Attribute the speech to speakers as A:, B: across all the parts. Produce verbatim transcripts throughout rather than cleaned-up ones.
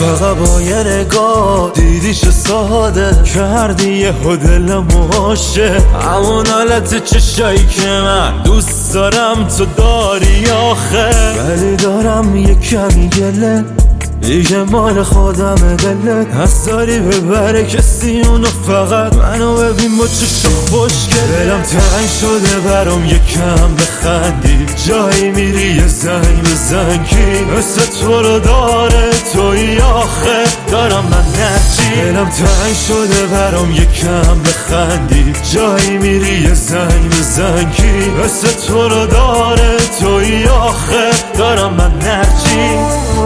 A: فقط با یه نگاه دیدیش ساده کردی یه دلم عاشق، همون حالت چشایی که من دوست دارم تو داری آخه. ولی دارم یه کمی گله دیگه مال خودم دلت هست، داری ببره کسی اونو فقط منو ببین با چشم خوشگل. دلم تنگ شده برام یکم بخندی، جایی میری یه زنگ بزن کی مثل تو رو داره توی آخه. دارم من نرچی دلم تنگ شده برام یکم بخندی، جایی میری یه زنگ بزن کی مثل تو رو داره توی آخه. دارم من نرچی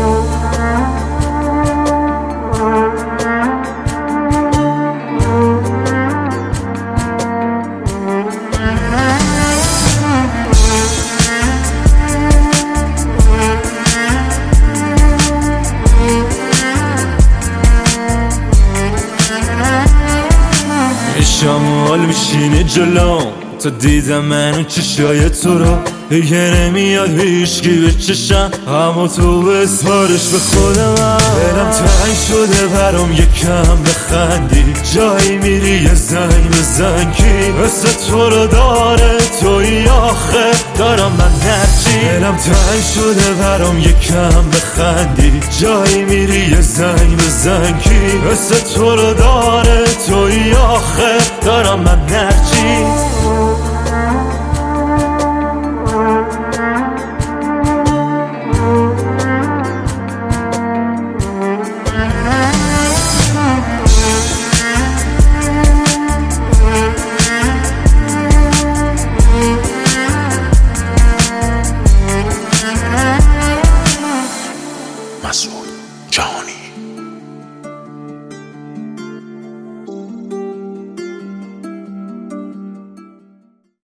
A: شمال میشینه جلوم تا دیدم منو چشای تو رو دیگه نمیاد هیچکی به چشم، اما تو بسپارش به خودم. دلم تنگ شده برام یکم بخندی، جایی میری یه زنگ بزن کی مثل تو رو داره توی آخه. دارم من نرچی دلم تنگ شده برام یکم بخندی، جایی میری یه زنگ بزن کی مثل تو رو داره توی آخه. دارم من نرچی
B: مسعود جهانی.